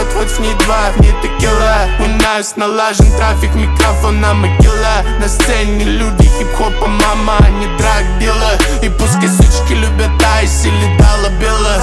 вот в ней два, в ней текила. У нас налажен трафик, микрофона могила. На сцене люди хип-хопа, мама, а не драг-дила. И пускай сучки любят айс или доллабила.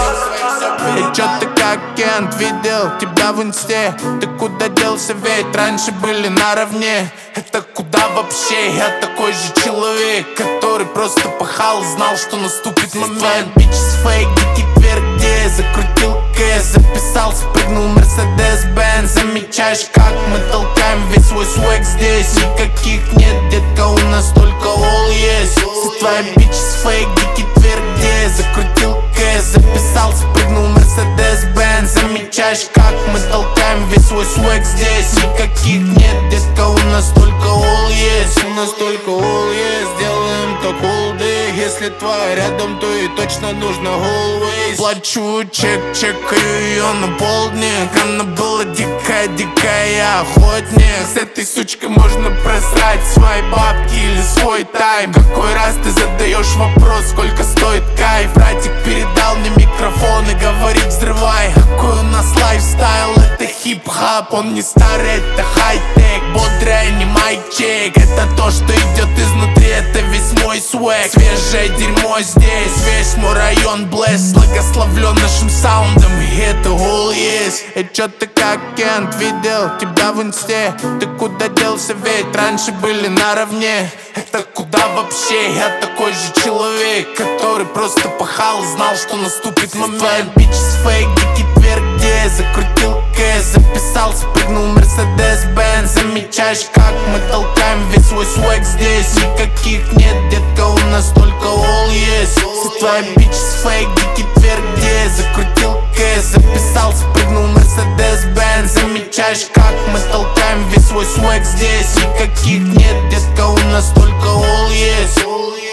И чё ты как Кент, видел тебя в инсте? Ты куда делся, ведь раньше были наравне. Это куда вообще? Я такой же человек, который просто пахал, знал, что наступит момент. Bitches fake, дикий тверк, где я закрутил кэш, записался, прыгнул Mercedes-Benz. Замечаешь, как мы толкаем весь свой свэг здесь? Никаких нет, детка, у нас только all есть. Все твои bitches fake, дикий тверк, где я закрутил кэш, записался, прыгнул Mercedes-Benz. Замечаешь, как мы толкаем весь свой свэг здесь? Никаких нет, детка, у нас только all есть. У нас только all есть, делаем как all day. Если твоя рядом, то и точно нужно always. Плачу чек, чекаю ее на полдник. Она была дикая, я охотник. С этой сучкой можно просрать свои бабки или свой тайм. Какой раз ты задаешь вопрос, сколько стоит кайф? Братик передал мне микрофон и говорит: взрывай. Какой у нас лайфстайл, это хип-хап. Он не старый, это хай-тек. Бодрый, не майчек. Это то, что идет изнутри, это весь мой свэг. Свежее дерьмо здесь, весь мой район блест. Благословлен нашим саундом, и это all есть. И чё ты как Кент, видел тебя в инсте? Ты куда делся, ведь раньше были наравне. Это куда вообще? Я такой же человек, который просто пахал, знал, что наступит момент. Bitches fake, дикий тверк, где я закрутил кэш, записался, прыгнул Mercedes-Benz. Замечаешь, как мы толкаем весь свой свэг здесь? Никаких нет, детка, у нас только all есть. Все твои bitches fake, дикий тверк, где я закрутил кэш, записался, прыгнул Mercedes-Benz. Замечаешь, как мы толкаем весь свой свэг здесь? Никаких нет, детка, у нас только all есть.